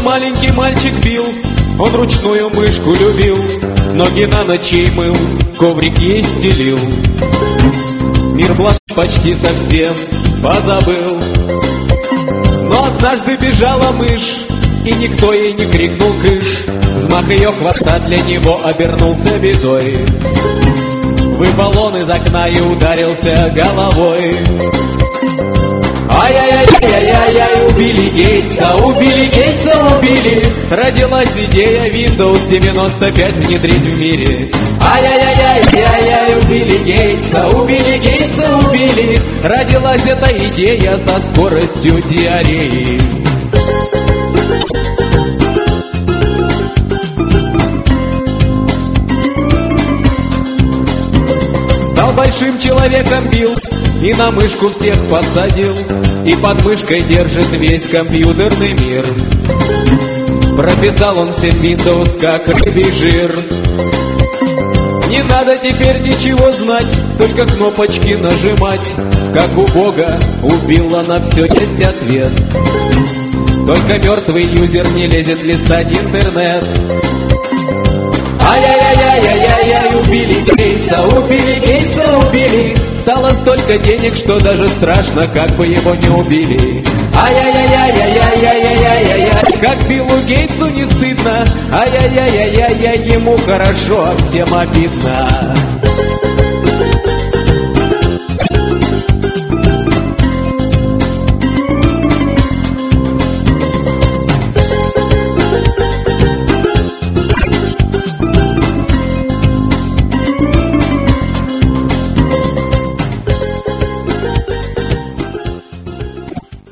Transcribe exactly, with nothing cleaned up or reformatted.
маленький мальчик Билл, он ручную мышку любил, ноги на ночь ей мыл, коврик ей стелил. Мир благ почти совсем позабыл, но однажды бежала мышь, и никто ей не крикнул кыш. Взмах ее хвоста для него обернулся бедой. Выпал он из окна и ударился головой. Ай-яй-яй-яй-яй-яй, убили Гейтса, убили Гейтса, убили. Родилась идея Windows девяносто пять внедрить в мире. Ай-яй-яй-яй-яй-яй, убили Гейтса, убили Гейтса, убили. Родилась эта идея со скоростью диареи. Стал большим человеком Билл и на мышку всех посадил, и под мышкой держит весь компьютерный мир. Прописал он всем Windows как рыбий жир. Не надо теперь ничего знать, только кнопочки нажимать. Как у Бога, у Билла на все есть ответ. Только мертвый юзер не лезет листать интернет. Ай-яй-яй-яй-яй-яй, убили Гейтса, убили Гейтса, убили. Стало столько денег, что даже страшно, как бы его не убили. Ай-яй-яй-яй-яй-яй-яй-яй-яй, как Биллу Гейтсу не стыдно. Ай-яй-яй-яй-яй, ему хорошо, а всем обидно.